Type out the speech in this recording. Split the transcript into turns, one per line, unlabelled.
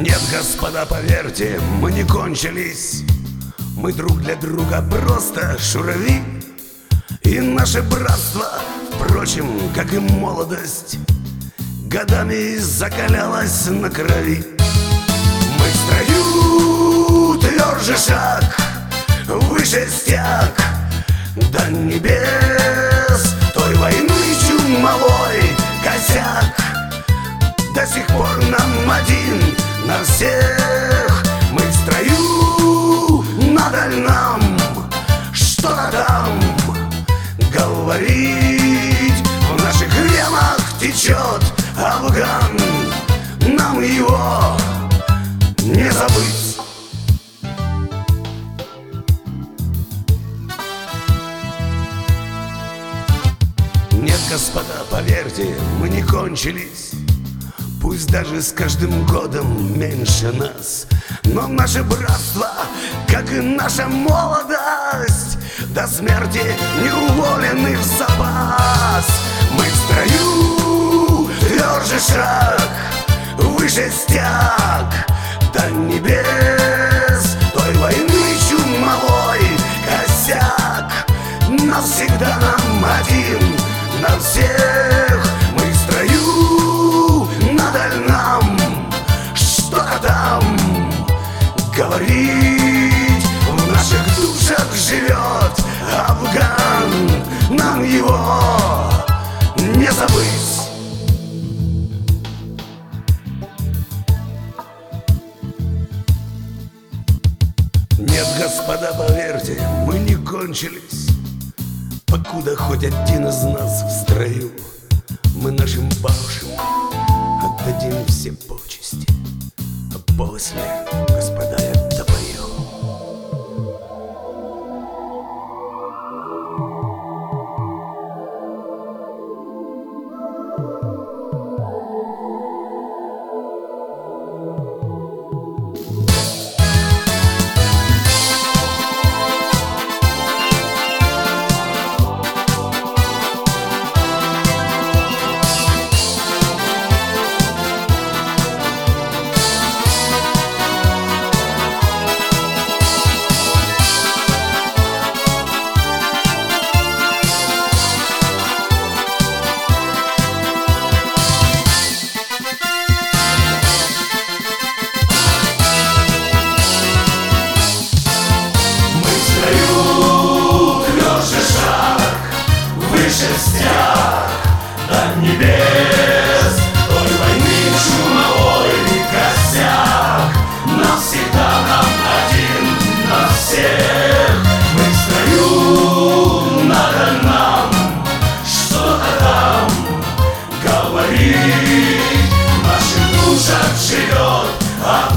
Нет, господа, поверьте, мы не кончились. Мы друг для друга просто шурави. И наше братство, впрочем, как и молодость, годами закалялось на крови. Мы в строю тверже шаг, выше стяг до небес той войны чумовой косяк. До сих пор нам один на всех. Мы в строю, надо нам что-то там говорить. В наших венах течет Афган, нам его не забыть. Нет, господа, поверьте, мы не кончились. Пусть даже с каждым годом меньше нас, но наше братство, как и наша молодость, до смерти не уволены в запас. Мы в строю, тверже шаг, выше стяг до небес той войны чумовой косяк. Навсегда нам один на всех. Мы в строю, надо нам что-то там говорить. В наших душах живет Афган, нам его не забыть. Нет, господа, поверьте, мы не кончились, покуда хоть один из нас в строю. Мы нашим бабушкам отдадим все почести, а после, господа, я допою.
Стяг до небес той войны чумовой косяк. Навсегда нам один на всех. Мы в строю, надо нам что-то там говорить. В наших душах живет